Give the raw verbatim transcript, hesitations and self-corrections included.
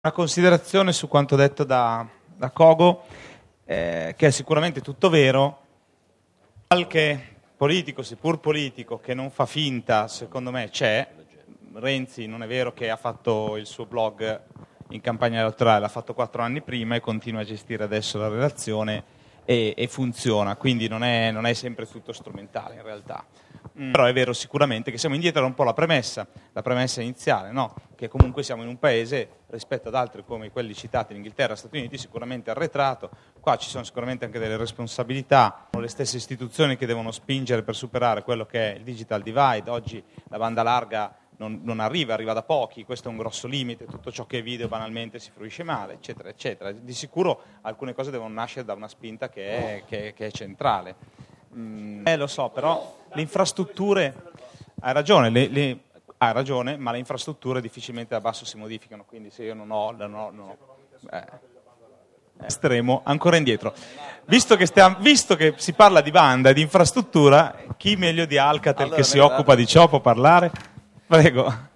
Una considerazione su quanto detto da, da Kogo, eh, che è sicuramente tutto vero. Qualche politico, seppur politico, che non fa finta, secondo me c'è. Renzi non è vero che ha fatto il suo blog in campagna elettorale, l'ha fatto quattro anni prima e continua a gestire adesso la relazione e, e funziona, quindi non è, non è sempre tutto strumentale in realtà. Mm. Però è vero sicuramente che siamo indietro da un po' la premessa, la premessa iniziale, no? Che comunque siamo in un paese rispetto ad altri come quelli citati in Inghilterra e Stati Uniti sicuramente arretrato. Qua ci sono sicuramente anche delle responsabilità, sono le stesse istituzioni che devono spingere per superare quello che è il digital divide. Oggi la banda larga non, non arriva, arriva da pochi, questo è un grosso limite, tutto ciò che è video banalmente si fruisce male, eccetera, eccetera. Di sicuro alcune cose devono nascere da una spinta che è, che, che è centrale. Mm, eh, lo so, però le infrastrutture, hai ragione, le, le, hai ragione, ma le infrastrutture difficilmente da basso si modificano, quindi se io non ho, non ho, non ho eh, estremo, ancora indietro. Visto che, stiamo, visto che si parla di banda e di infrastruttura, chi meglio di Alcatel allora, che si occupa di ciò può parlare? Prego.